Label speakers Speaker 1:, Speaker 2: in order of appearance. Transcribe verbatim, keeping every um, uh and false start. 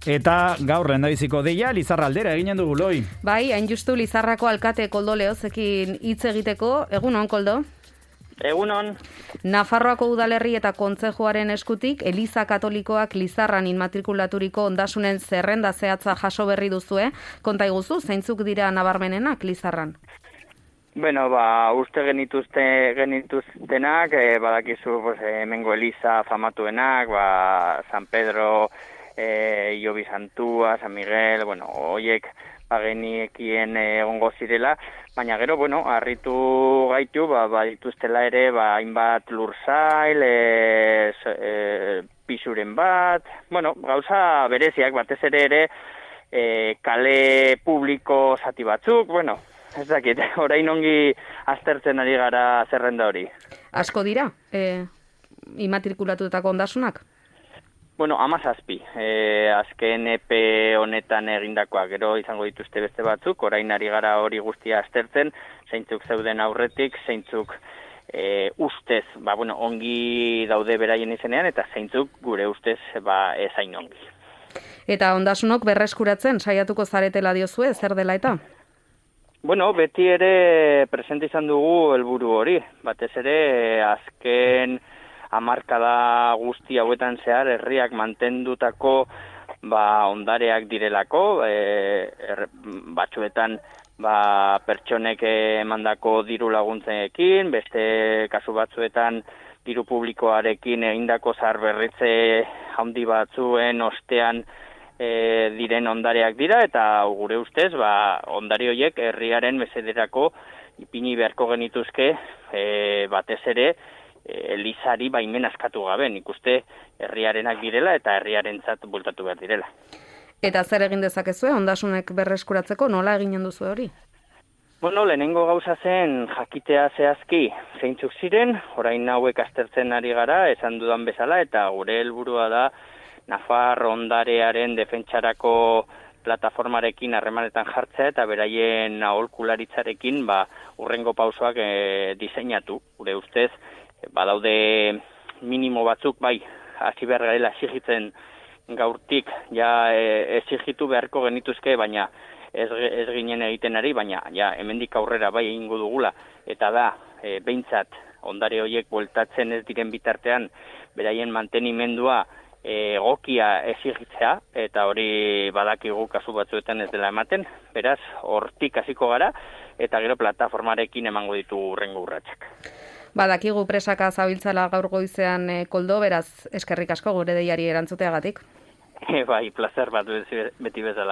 Speaker 1: Eta gaur lehendabiziko deia Lizarra aldera eginen dugu, Loi.
Speaker 2: Bai, hain justu Lizarrako alkate Koldo Leozekin hitz egiteko. Egunon, Koldo?
Speaker 3: Egunon.
Speaker 2: Nafarroako udalerri eta kontzejuaren eskutik Eliza Katolikoak Lizarran inmatrikulaturiko ondasunen zerrenda zehatza jaso berri duzue. Konta iguzu, zeintzuk dira nabarmenenak Lizarran?
Speaker 3: Bueno, ba, uste genituzte genituztenak, eh, badakizu pues, hemengo Eliza famatuenak, ba, San Pedro, eh, Iobi Santua, San Miguel, bueno, hoiek bageniekien egongo zirela, baina gero, bueno, harritu gaitu, ba, ba dituztela ere, ba, hainbat lursail, e, e, pisuren bat, bueno, gauza bereziak, batez ere ere, e, kale publiko zati batzuk, bueno, ez dakit, orain ongi aztertzen ari gara zerrenda hori.
Speaker 2: Asko dira, e, immatrikulatutako ondasunak?
Speaker 3: Bueno, amazazpi, e, azken epe honetan egindakoa, gero izango dituzte beste batzuk, orain ari gara hori guztia aztertzen, zeintzuk zeuden aurretik, zeintzuk e, ustez, ba, bueno, ongi daude beraien izenean, eta zeintzuk gure ustez ba, ezain ongi.
Speaker 2: Eta ondasunok berreskuratzen saiatuko zaretela diozue, zer dela eta?
Speaker 3: Bueno, beti ere presente izan dugu helburu hori, batez ere azken hamarkada guzti hauetan zehar herriak mantendutako ba, ondareak direlako, e, er, batzuetan ba, pertsonek emandako diru laguntzeekin, beste kasu batzuetan diru publikoarekin egindako zaharberritze handi batzuen ostean e, diren ondareak dira, eta gure ustez ba, ondare horiek herriaren mesederako ipini beharko genituzke e, batez ere Elizari baimen askatu gabe, nik uste herriarenak direla eta herriarentzat bultatu behar direla.
Speaker 2: Eta zer egin dezakezue, ondasunek berreskuratzeko, nola eginen duzu hori?
Speaker 3: Bueno, lehenengo gauza zen jakitea zehazki zeintzuk ziren, orain hauek aztertzen ari gara, esan dudan bezala, eta gure helburua da Nafar ondarearen defentsarako plataformarekin harremanetan jartzea eta beraien aholkularitzarekin ba, urrengo pausoak e, diseinatu, gure ustez, badaude minimo batzuk, bai, hasi behar garela exigitzen gaurtik, ja e, exigitu beharko genituzke, baina ez, ez ginen egiten ari, baina ja, hemendik aurrera bai egingo dugula, eta da, e, behintzat, ondare horiek bueltatzen ez diren bitartean, beraien mantenimendua egokia exigitzea, eta hori badakigu kasu batzuetan ez dela ematen, beraz, hortik hasiko gara, eta gero plataformarekin emango ditu urrengo urratsak.
Speaker 2: Badakigu presaka zabiltzala gaur goizean e, Koldo, beraz eskerrik asko gure deiari erantzuteagatik.
Speaker 3: E, bai, plazer bat beti bezala.